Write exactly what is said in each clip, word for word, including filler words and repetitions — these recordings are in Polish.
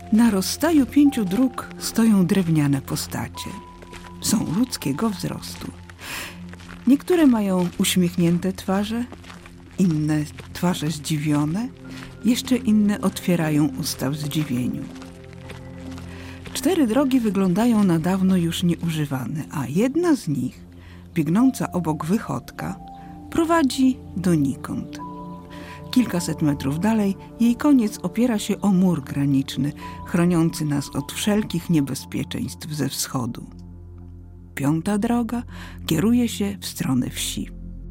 Na rozstaju pięciu dróg stoją drewniane postacie. Są ludzkiego wzrostu. Niektóre mają uśmiechnięte twarze, inne twarze zdziwione, jeszcze inne otwierają usta w zdziwieniu. Cztery drogi wyglądają na dawno już nieużywane, a jedna z nich, biegnąca obok wychodka, prowadzi donikąd. Kilkaset metrów dalej jej koniec opiera się o mur graniczny, chroniący nas od wszelkich niebezpieczeństw ze wschodu. Piąta droga kieruje się w stronę wsi.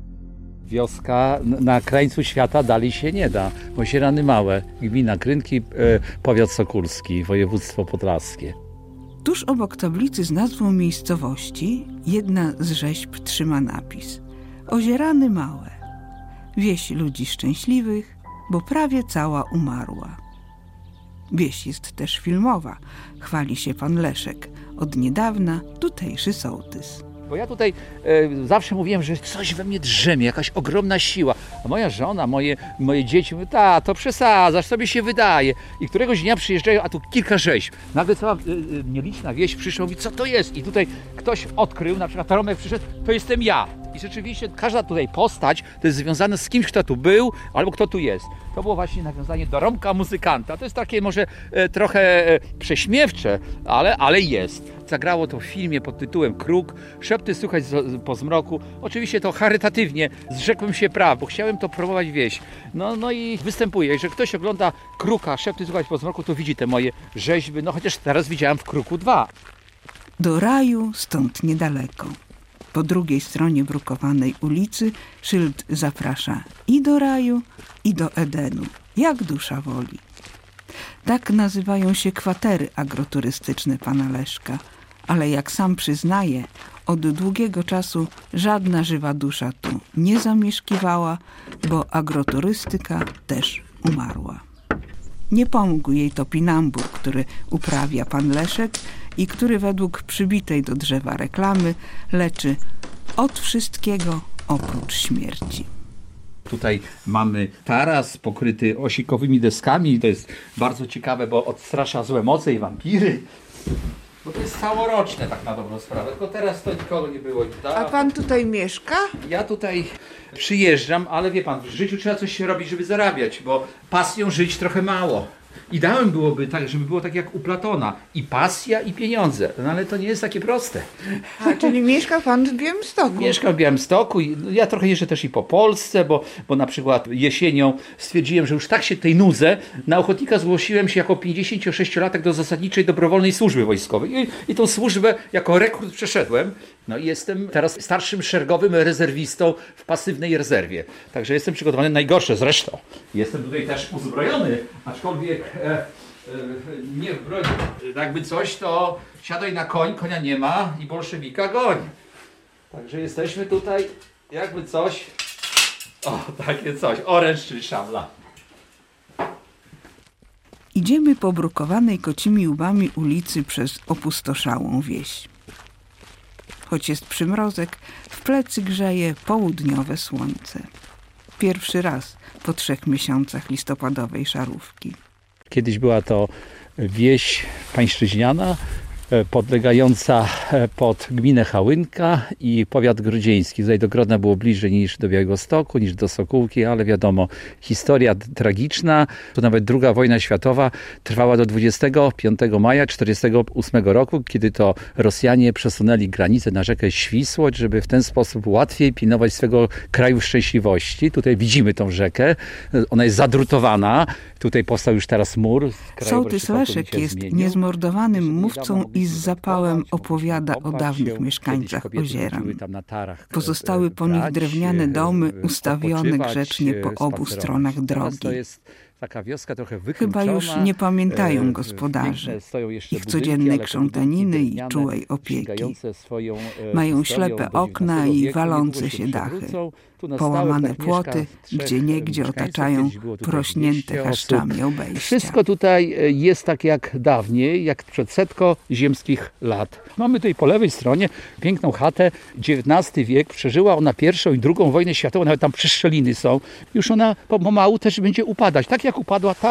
Wioska na krańcu świata dalej się nie da. Ozierany Małe, gmina Krynki, powiat sokólski, województwo podlaskie. Tuż obok tablicy z nazwą miejscowości jedna z rzeźb trzyma napis: Ozierany Małe. Wieś ludzi szczęśliwych, bo prawie cała umarła. Wieś jest też filmowa, chwali się pan Leszek. Od niedawna tutejszy sołtys. Bo ja tutaj e, zawsze mówiłem, że coś we mnie drzemie, jakaś ogromna siła. A moja żona, moje, moje dzieci mówią, ta, to przesadzasz, sobie się wydaje. I któregoś dnia przyjeżdżają, a tu kilka rzeźb. Nagle cała e, e, nieliczna wieś przyszła i mówi, co to jest? I tutaj ktoś odkrył, na przykład Romek przyszedł, to jestem ja. I rzeczywiście każda tutaj postać to jest związana z kimś, kto tu był albo kto tu jest. To było właśnie nawiązanie do Romka muzykanta. To jest takie może e, trochę e, prześmiewcze, ale, ale jest. Zagrało to w filmie pod tytułem Kruk, szepty słychać z, po zmroku. Oczywiście to charytatywnie, zrzekłem się praw, bo chciałem to promować wieś. No, no i występuję. Jeżeli ktoś ogląda Kruka, szepty słychać po zmroku, to widzi te moje rzeźby. No chociaż teraz widziałem w Kruku dwa. Do raju stąd niedaleko. Po drugiej stronie brukowanej ulicy szyld zaprasza i do raju, i do Edenu, jak dusza woli. Tak nazywają się kwatery agroturystyczne pana Leszka, ale jak sam przyznaje, od długiego czasu żadna żywa dusza tu nie zamieszkiwała, bo agroturystyka też umarła. Nie pomógł jej topinambur, który uprawia pan Leszek i który według przybitej do drzewa reklamy leczy od wszystkiego oprócz śmierci. Tutaj mamy taras pokryty osikowymi deskami. To jest bardzo ciekawe, bo odstrasza złe moce i wampiry. Bo to jest całoroczne tak na dobrą sprawę. Tylko teraz to nikogo nie było. A pan tutaj mieszka? Ja tutaj przyjeżdżam, ale wie pan, w życiu trzeba coś się robić, żeby zarabiać, bo pasją żyć trochę mało. Ideałem byłoby tak, żeby było tak jak u Platona. I pasja, i pieniądze. No ale to nie jest takie proste. A, czyli mieszka pan w Białymstoku? Mieszkam w Białymstoku. I ja trochę jeżdżę też i po Polsce, bo, bo na przykład jesienią stwierdziłem, że już tak się tej nudzę. Na ochotnika zgłosiłem się jako pięćdziesięciosześciolatek do zasadniczej dobrowolnej służby wojskowej. I, i tą służbę jako rekrut przeszedłem. No i jestem teraz starszym szeregowym rezerwistą w pasywnej rezerwie. Także jestem przygotowany na najgorsze zresztą. Jestem tutaj też uzbrojony, aczkolwiek e, e, nie w broni. Jakby coś, to siadaj na koń, konia nie ma i bolszewika goń. Także jesteśmy tutaj, jakby coś, o takie coś, oręż czyli szabla. Idziemy po brukowanej kocimi łbami ulicy przez opustoszałą wieś. Choć jest przymrozek, w plecy grzeje południowe słońce. Pierwszy raz po trzech miesiącach listopadowej szarówki. Kiedyś była to wieś pańszczyźniana, podlegająca pod gminę Chałynka i powiat grodzieński. Tutaj do Grodna było bliżej niż do Białegostoku, niż do Sokółki, ale wiadomo, historia tragiczna. To nawet druga wojna światowa trwała do dwudziestego piątego maja tysiąc dziewięćset czterdziestego ósmego roku, kiedy to Rosjanie przesunęli granicę na rzekę Świsłoć, żeby w ten sposób łatwiej pilnować swego kraju szczęśliwości. Tutaj widzimy tą rzekę. Ona jest zadrutowana. Tutaj powstał już teraz mur. Sołtys Leszek jest niezmordowanym mówcą i z zapałem opowiada o dawnych mieszkańcach Ozieran. Pozostały po nich drewniane domy ustawione grzecznie po obu stronach drogi. Taka wioska trochę Chyba już nie pamiętają gospodarze ich codziennej krzątaniny i czułej opieki. Mają ślepe okna i walące się dachy. Połamane płoty, gdzieniegdzie otaczają porośnięte chaszczami obejścia. Wszystko tutaj jest tak jak dawniej, jak przed setką ziemskich lat. Mamy tutaj po lewej stronie piękną chatę, dziewiętnasty wiek. Przeżyła ona pierwszą i drugą wojnę światową, nawet tam przeszczeliny są. Już ona pomału też będzie upadać, tak jak upadła ta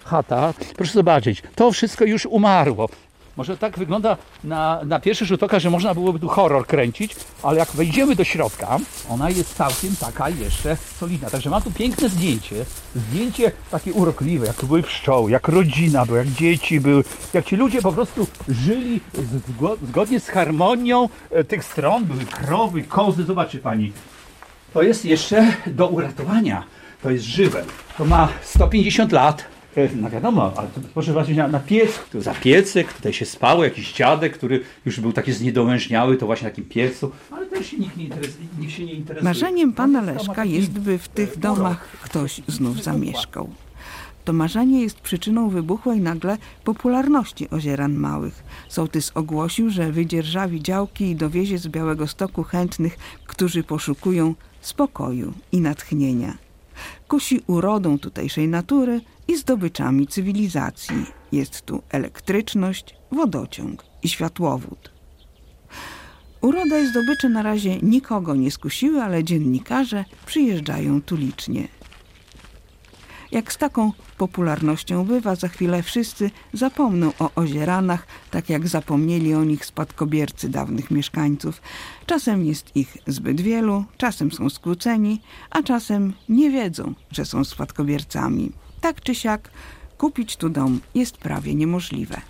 chata. Proszę zobaczyć, to wszystko już umarło. Może tak wygląda na, na pierwszy rzut oka, że można byłoby tu horror kręcić, ale jak wejdziemy do środka, ona jest całkiem taka jeszcze solidna. Także mam tu piękne zdjęcie, zdjęcie takie urokliwe, jak tu były pszczoły, jak rodzina była, jak dzieci były, jak ci ludzie po prostu żyli zgodnie z harmonią tych stron, były krowy, kozy. Zobaczy pani, to jest jeszcze do uratowania, to jest żywe, to ma sto pięćdziesiąt lat. No wiadomo, ale to proszę zobaczyć na, na piec, tu za piecek, tutaj się spało, jakiś dziadek, który już był taki zniedołężniały, to właśnie na takim piecu, ale też się nikt, nie interesuje, nikt się nie interesuje. Marzeniem pana Leszka jest, by w tych domach ktoś znów zamieszkał. To marzenie jest przyczyną wybuchłej nagle popularności Ozieran Małych. Sołtys ogłosił, że wydzierżawi działki i dowiezie z Białegostoku chętnych, którzy poszukują spokoju i natchnienia. Kusi urodą tutejszej natury i zdobyczami cywilizacji. Jest tu elektryczność, wodociąg i światłowód. Uroda i zdobycze na razie nikogo nie skusiły, ale dziennikarze przyjeżdżają tu licznie. Jak z taką popularnością bywa, za chwilę wszyscy zapomną o Ozieranach, tak jak zapomnieli o nich spadkobiercy dawnych mieszkańców. Czasem jest ich zbyt wielu, czasem są skłóceni, a czasem nie wiedzą, że są spadkobiercami. Tak czy siak, kupić tu dom jest prawie niemożliwe.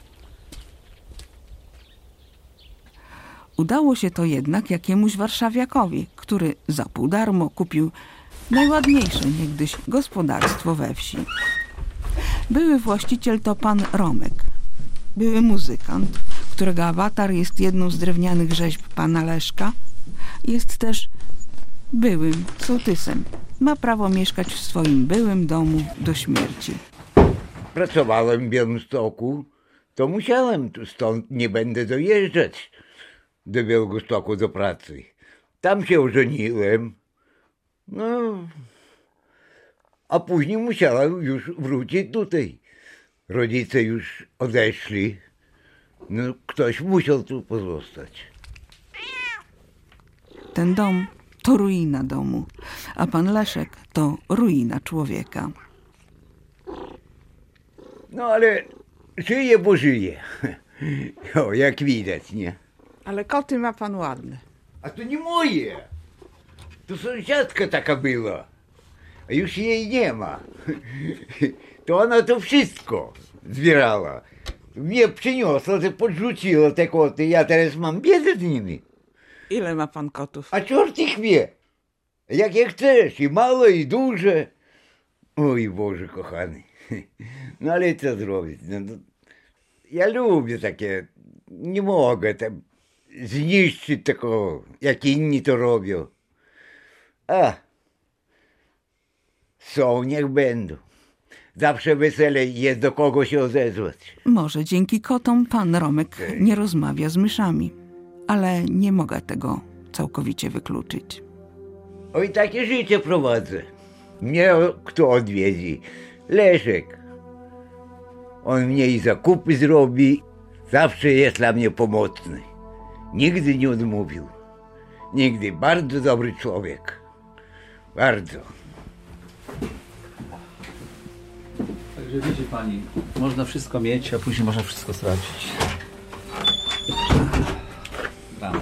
Udało się to jednak jakiemuś warszawiakowi, który za pół darmo kupił najładniejsze niegdyś gospodarstwo we wsi. Były właściciel to pan Romek. Były muzykant, którego awatar jest jedną z drewnianych rzeźb pana Leszka. Jest też byłym sołtysem. Ma prawo mieszkać w swoim byłym domu do śmierci. Pracowałem w Białymstoku, to musiałem, stąd nie będę dojeżdżać do Białegostoku do pracy. Tam się ożeniłem, no, a później musiałem już wrócić tutaj. Rodzice już odeszli, no ktoś musiał tu pozostać. Ten dom to ruina domu, a pan Leszek to ruina człowieka. No ale żyje, bo żyje. O, jak widać, nie? Ale koty ma pan ładne. A to nie moje. To sąsiadka taka była. A już jej nie ma. To ona to wszystko zbierała. Mnie przyniosła, to podrzuciła te koty. Ja teraz mam biedę z nimi. Ile ma pan kotów? A czort ich wie. Jakie chcesz. I małe, i duże. Oj Boże kochany. No ale co zrobić? No, no, ja lubię takie. Nie mogę tam zniszczyć tego, jak inni to robią. A, są, niech będą. Zawsze wesele jest do kogo się odezwać. Może dzięki kotom pan Romek nie rozmawia z myszami, ale nie mogę tego całkowicie wykluczyć. Oj, takie życie prowadzę. Mnie kto odwiedzi? Leszek. On mnie i zakupy zrobi. Zawsze jest dla mnie pomocny. Nigdy nie odmówił. Nigdy. Bardzo dobry człowiek. Bardzo. Także widzi pani, można wszystko mieć, a później można wszystko stracić. Dramat.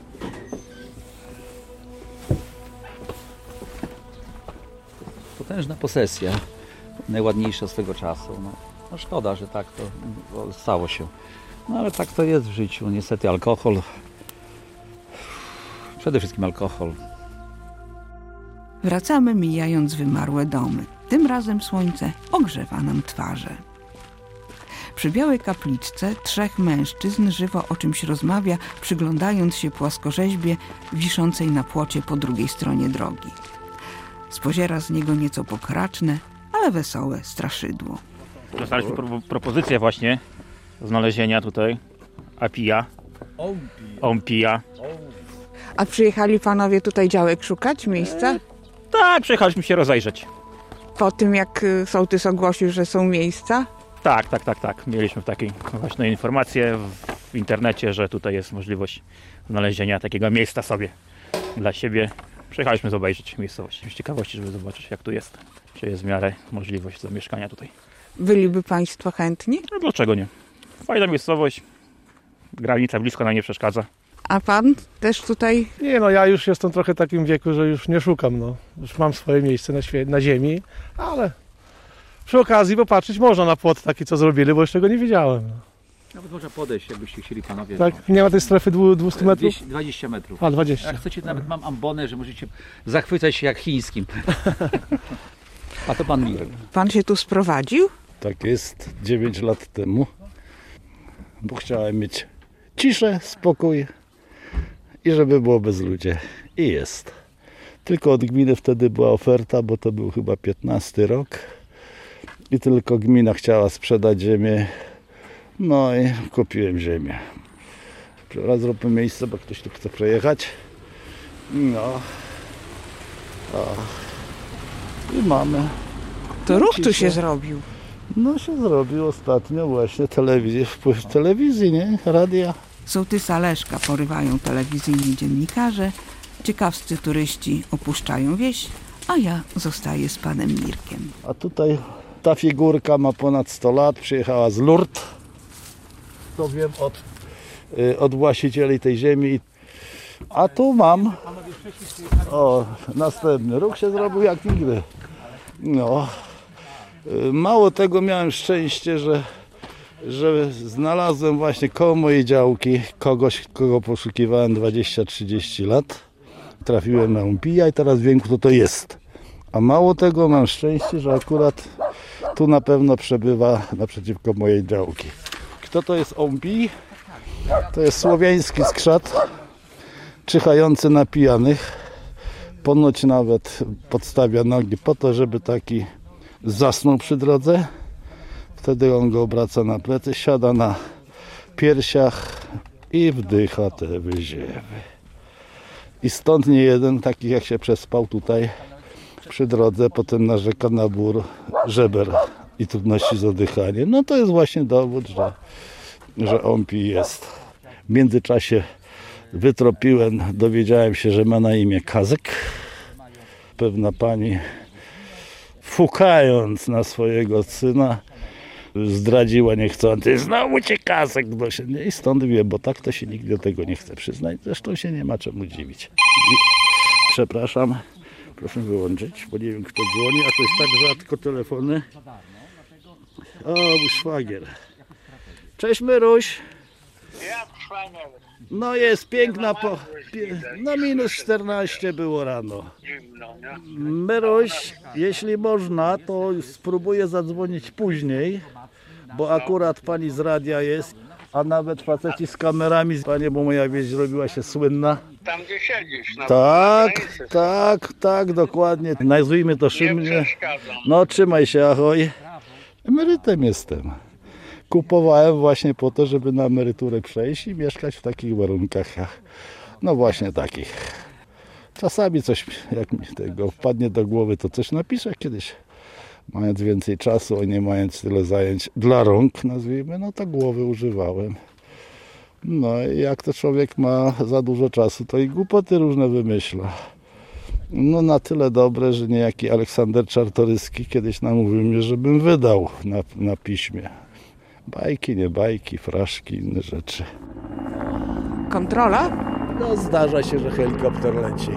Potężna posesja, najładniejsza swego czasu. No, no szkoda, że tak to no, stało się. No ale tak to jest w życiu. Niestety alkohol. Przede wszystkim alkohol. Wracamy, mijając wymarłe domy. Tym razem słońce ogrzewa nam twarze. Przy białej kapliczce trzech mężczyzn żywo o czymś rozmawia, przyglądając się płaskorzeźbie wiszącej na płocie po drugiej stronie drogi. Spoziera z niego nieco pokraczne, ale wesołe straszydło. Dostaliśmy pro- propozycję właśnie znalezienia tutaj Apija, Ompija. A przyjechali panowie tutaj działek szukać, miejsca? Tak, przyjechaliśmy się rozejrzeć. Po tym jak y, sołtys ogłosił, że są miejsca? Tak, tak, tak, tak. Mieliśmy takie właśnie informacje w, w internecie, że tutaj jest możliwość znalezienia takiego miejsca sobie dla siebie. Przyjechaliśmy zobaczyć miejscowość. Z ciekawości, żeby zobaczyć jak tu jest. Czy jest w miarę możliwość zamieszkania tutaj. Byliby państwo chętni? No dlaczego nie? Fajna miejscowość, granica blisko nam nie przeszkadza. A pan też tutaj? Nie no, ja już jestem trochę w takim wieku, że już nie szukam, no. Już mam swoje miejsce na, świe- na ziemi, ale przy okazji popatrzeć można na płot taki, co zrobili, bo jeszcze go nie widziałem. No. Nawet można podejść, jakbyście chcieli panowie. Tak? Nie ma tej strefy dwu- dwieście metrów? dwieście, dwadzieścia metrów. A, dwadzieścia. Jak chcecie, nawet mam ambonę, że możecie zachwycać się jak chińskim. A to pan Mirek. Pan się tu sprowadził? Tak jest, dziewięć lat temu, bo chciałem mieć ciszę, spokój i żeby było bezludzie. I jest. Tylko od gminy wtedy była oferta, bo to był chyba piętnasty rok i tylko gmina chciała sprzedać ziemię. No i kupiłem ziemię. Teraz zróbmy miejsce, bo ktoś tu chce przejechać. No. O. I mamy. To ruch tu się zrobił. No się zrobił ostatnio właśnie telewizję, wpływ telewizji, nie? Radia. Sołtysa Leszka porywają telewizyjni dziennikarze, ciekawscy turyści opuszczają wieś, a ja zostaję z panem Mirkiem. A tutaj ta figurka ma ponad sto lat, przyjechała z Lourdes. To wiem od, y, od właścicieli tej ziemi. A tu mam, o, następny ruch się zrobił jak nigdy. No, y, mało tego, miałem szczęście, że, że znalazłem właśnie koło mojej działki kogoś, kogo poszukiwałem dwadzieścia trzydzieści lat. Trafiłem na Umpija i teraz wiem, kto to jest. A mało tego, mam szczęście, że akurat tu na pewno przebywa naprzeciwko mojej działki. Kto to jest Umpij? To jest słowiański skrzat, czyhający na pijanych. Ponoć nawet podstawia nogi po to, żeby taki zasnął przy drodze. Wtedy on go obraca na plecy, siada na piersiach i wdycha te wyziewy. I stąd nie jeden taki, jak się przespał tutaj przy drodze, potem narzeka na ból żeber i trudności z oddychaniem. No to jest właśnie dowód, że, że Umpij jest. W międzyczasie wytropiłem, dowiedziałem się, że ma na imię Kazek. Pewna pani, fukając na swojego syna, zdradziła niechcący, znowu cię Kazek dosięgnie. I stąd wie, bo tak to się nigdy do tego nie chce przyznać. Zresztą się nie ma czemu dziwić. I, przepraszam, proszę wyłączyć, bo nie wiem, kto dzwoni, a to jest tak rzadko telefony. O, mój szwagier. Cześć Myruś. No jest piękna, po, pie, no minus czternaście było rano. Myruś, jeśli można, to spróbuję zadzwonić później, bo akurat pani z radia jest, a nawet faceci z kamerami, panie, bo moja wieś zrobiła się słynna. Tam gdzie siedzisz. Na Tak, tak, tak, dokładnie. Nazwijmy to szumnie. No trzymaj się, ahoj. Emerytem jestem. Kupowałem właśnie po to, żeby na emeryturę przejść i mieszkać w takich warunkach. No właśnie takich. Czasami coś, jak mi tego wpadnie do głowy, to coś napiszę kiedyś. Mając więcej czasu, a nie mając tyle zajęć dla rąk, nazwijmy, no to głowy używałem. No i jak to człowiek ma za dużo czasu, to i głupoty różne wymyśla. No na tyle dobre, że niejaki Aleksander Czartoryski kiedyś namówił mnie, żebym wydał na, na piśmie. Bajki, nie bajki, fraszki, inne rzeczy. Kontrola? No zdarza się, że helikopter leci.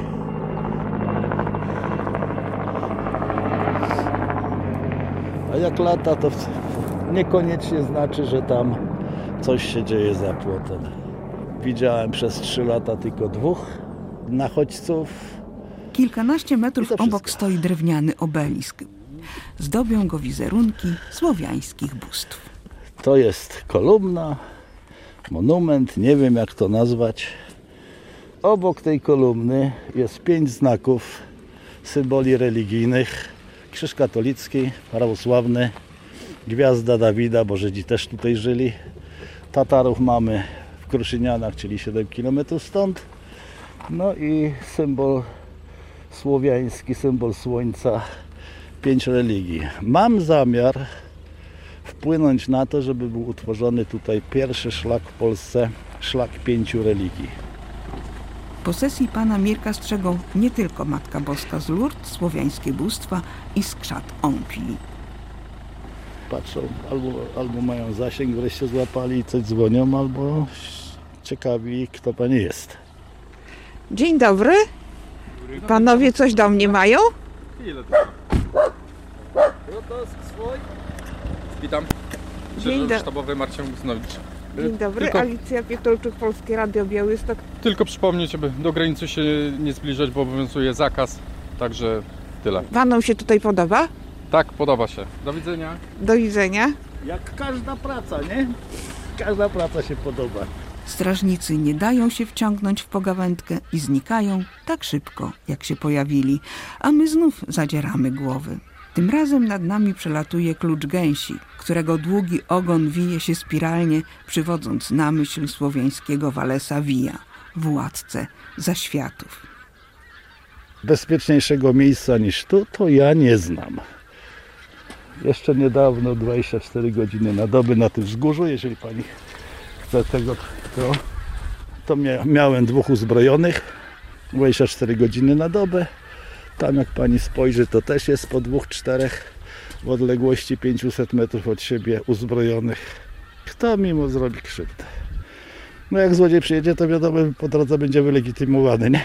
A jak lata, to niekoniecznie znaczy, że tam coś się dzieje za płotem. Widziałem przez trzy lata tylko dwóch nachodźców. Kilkanaście I metrów to wszystko. obok stoi drewniany obelisk. Zdobią go wizerunki słowiańskich bóstw. To jest kolumna, monument, nie wiem jak to nazwać. Obok tej kolumny jest pięć znaków, symboli religijnych. Krzyż katolicki, prawosławny, gwiazda Dawida, bo Żydzi też tutaj żyli. Tatarów mamy w Kruszynianach, czyli siedem kilometrów stąd. No i symbol słowiański, symbol słońca, pięć religii. Mam zamiar wpłynąć na to, żeby był utworzony tutaj pierwszy szlak w Polsce, szlak pięciu religii. Posesji pana Mirka strzegą nie tylko Matka Boska z Lourdes, słowiańskie bóstwa i skrzat Umpij. patrzą, albo, albo mają zasięg, wreszcie złapali i coś dzwonią, albo ciekawi, kto pani jest. Dzień dobry. Panowie coś do mnie mają? Ile to? Swój. Witam. Dzień do- Sztabowy Marcin Gusnowicz. Dzień dobry, Tylko, Alicja Pietolczuk, Polskie Radio Białystok. tylko przypomnieć, aby do granicy się nie zbliżać, bo obowiązuje zakaz. Także tyle. Panom się tutaj podoba? Tak, podoba się. Do widzenia. Do widzenia. Jak każda praca, nie? Każda praca się podoba. Strażnicy nie dają się wciągnąć w pogawędkę i znikają tak szybko, jak się pojawili, a my znów zadzieramy głowy. Tym razem nad nami przelatuje klucz gęsi, którego długi ogon wije się spiralnie, przywodząc na myśl słowiańskiego Walesa Via, władcę zaświatów. Bezpieczniejszego miejsca niż tu, to ja nie znam. Jeszcze niedawno, dwadzieścia cztery godziny na dobę na tym wzgórzu, jeżeli pani chce tego, to, to mia, miałem dwóch uzbrojonych, dwadzieścia cztery godziny na dobę. Tam jak pani spojrzy, to też jest po dwóch, czterech w odległości pięćset metrów od siebie uzbrojonych. Kto mimo zrobi krzywdę? No jak złodziej przyjedzie, to wiadomo, po drodze będzie wylegitymowany, nie?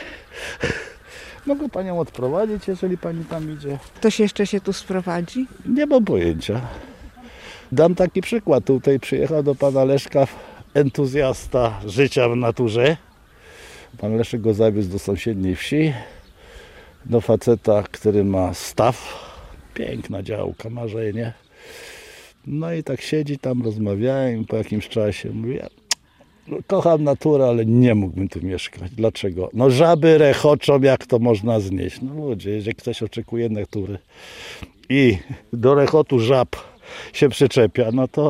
Mogę panią odprowadzić, jeżeli pani tam idzie. Ktoś jeszcze się tu sprowadzi? Nie mam pojęcia. Dam taki przykład. Tutaj przyjechał do pana Leszka entuzjasta życia w naturze. Pan Leszek go zawiózł do sąsiedniej wsi. Do faceta, który ma staw. Piękna działka, marzenie. No i tak siedzi tam, rozmawiałem i po jakimś czasie mówię, kocham naturę, ale nie mógłbym tu mieszkać. Dlaczego? No żaby rechoczą, jak to można znieść. No ludzie, jeżeli ktoś oczekuje natury i do rechotu żab się przyczepia, no to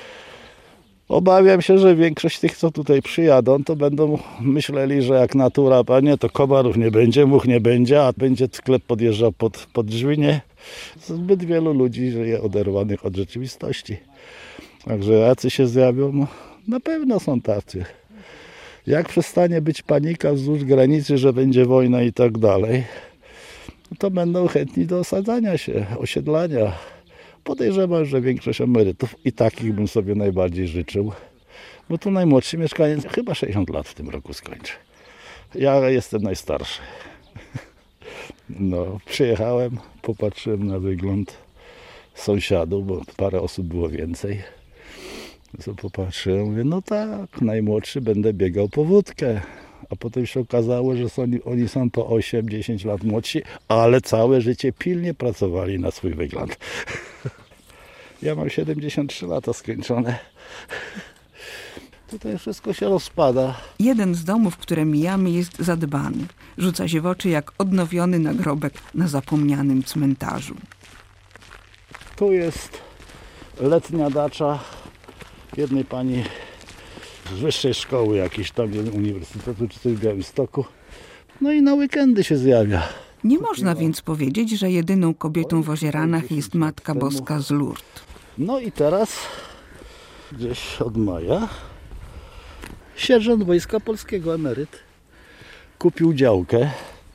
obawiam się, że większość tych, co tutaj przyjadą, to będą myśleli, że jak natura, panie, to komarów nie będzie, much nie będzie, a będzie sklep podjeżdżał pod, pod drzwi, nie? Zbyt wielu ludzi żyje oderwanych od rzeczywistości. Także jacy się zjawią, no, na pewno są tacy. Jak przestanie być panika wzdłuż granicy, że będzie wojna i tak dalej, to będą chętni do osadzania się, osiedlania. Podejrzewam, że większość emerytów i takich bym sobie najbardziej życzył, bo tu najmłodszy mieszkaniec chyba sześćdziesiąt lat w tym roku skończy. Ja jestem najstarszy. No, przyjechałem, popatrzyłem na wygląd sąsiadów, bo parę osób było więcej. Co popatrzyłem, mówię, no tak, najmłodszy będę biegał po wódkę. A potem się okazało, że są, oni są po osiem dziesięć lat młodsi, ale całe życie pilnie pracowali na swój wygląd. Ja mam siedemdziesiąt trzy lata skończone. Tutaj wszystko się rozpada. Jeden z domów, które mijamy, jest zadbany. Rzuca się w oczy jak odnowiony nagrobek na zapomnianym cmentarzu. Tu jest letnia dacza jednej pani z wyższej szkoły jakiejś tam uniwersytetu czy coś w Białymstoku. No i na weekendy się zjawia. Nie można więc powiedzieć, że jedyną kobietą w Ozieranach jest Matka Boska z Lourdes. No i teraz gdzieś od maja sierżant Wojska Polskiego, emeryt, kupił działkę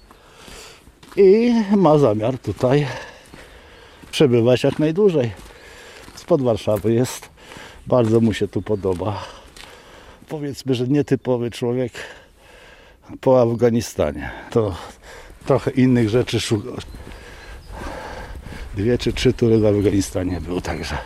i ma zamiar tutaj przebywać jak najdłużej. Spod Warszawy jest. Bardzo mu się tu podoba. Powiedzmy, że nietypowy człowiek po Afganistanie. To trochę innych rzeczy szukał. Dwie czy trzy tury w Afganistanie był, także.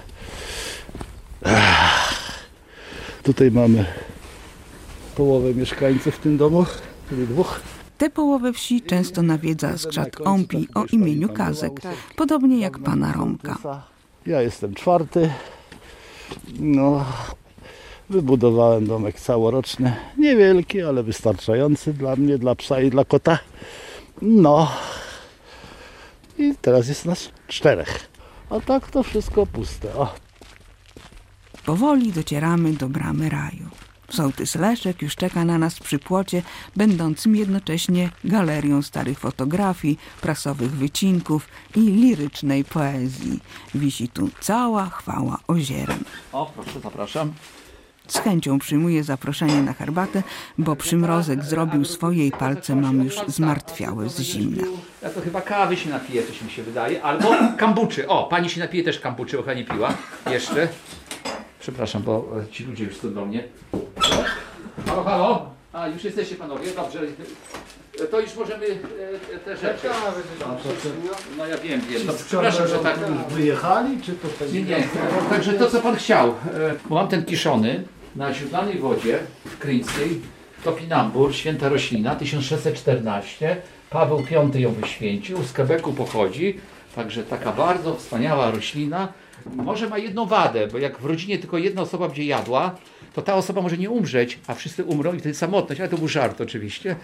Tutaj mamy połowę mieszkańców w tym domu, czyli dwóch. Tę połowę wsi często nawiedza skrzat Ompi o imieniu Kazek, podobnie jak pana Romka. Ja jestem czwarty. No, wybudowałem domek całoroczny. Niewielki, ale wystarczający dla mnie, dla psa i dla kota. No. I teraz jest nas czterech. A tak to wszystko puste. O. Powoli docieramy do bramy raju. Sołtys Leszek już czeka na nas przy płocie, będącym jednocześnie galerią starych fotografii, prasowych wycinków i lirycznej poezji. Wisi tu cała chwała Ozieran. O, proszę, zapraszam. Z chęcią przyjmuję zaproszenie na herbatę, bo przymrozek zrobił swoje i palce mam już zmartwiałe z zimna. Ja to chyba kawy się napije, coś mi się wydaje, albo kambuczy. O, pani się napije też kambuczy, bo nie piła jeszcze. Przepraszam, bo ci ludzie już są do mnie. Halo, halo? A, już jesteście panowie, dobrze. To już możemy e, te rzeczy. No ja wiem, wiem. No, przepraszam, że tak. Wyjechali, czy to tak? Nie, nie. Także to, co pan chciał. E, bo mam ten kiszony na źródlanej wodzie kryńskiej. Topinambur, święta roślina, tysiąc sześćset czternaście. Paweł piąty ją wyświęcił, z Quebecu pochodzi. Także taka bardzo wspaniała roślina. Może ma jedną wadę, bo jak w rodzinie tylko jedna osoba będzie jadła, to ta osoba może nie umrzeć, a wszyscy umrą i wtedy samotność. Ale to był żart oczywiście.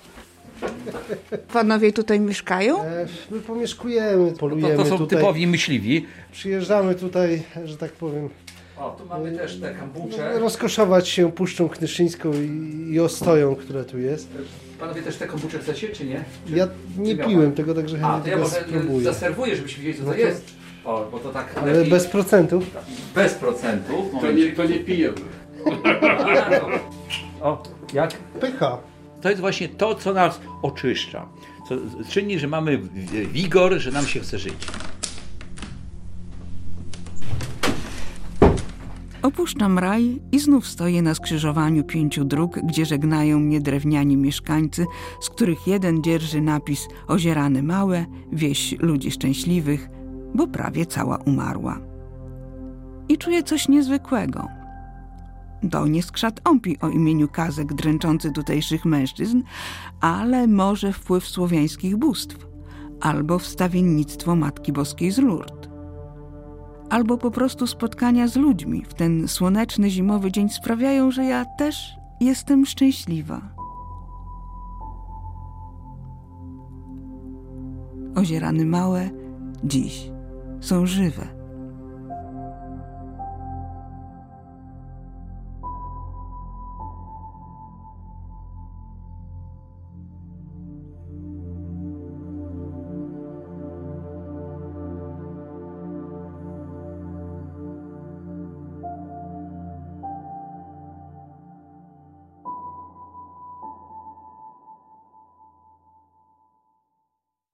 Panowie tutaj mieszkają? E, My pomieszkujemy, polujemy To, to są tutaj. typowi myśliwi. Przyjeżdżamy tutaj, że tak powiem, O, tu mamy też te kambucze. rozkoszować się Puszczą Knyszyńską i, i ostoją, która tu jest. Panowie też te kombucze chcecie, czy nie? Czy, Ja nie czy piłem tego, także A, chętnie to ja tego może spróbuję. zaserwuję, żebyśmy wiedzieli, co to No to- jest. O, bo to tak Ale lepiej. bez procentów. Bez procentów. To nie, to nie pijemy. O, jak? Pycha. To jest właśnie to, co nas oczyszcza. Co czyni, że mamy wigor, że nam się chce żyć. Opuszczam raj i znów stoję na skrzyżowaniu pięciu dróg, gdzie żegnają mnie drewniani mieszkańcy, z których jeden dzierży napis Ozierane Małe, wieś ludzi szczęśliwych, bo prawie cała umarła. I czuję coś niezwykłego. To nie skrzat Ompi o imieniu Kazek dręczący tutejszych mężczyzn, ale może wpływ słowiańskich bóstw, albo wstawiennictwo Matki Boskiej z Lourdes, albo po prostu spotkania z ludźmi w ten słoneczny zimowy dzień sprawiają, że ja też jestem szczęśliwa. Ozierany Małe dziś są żywe.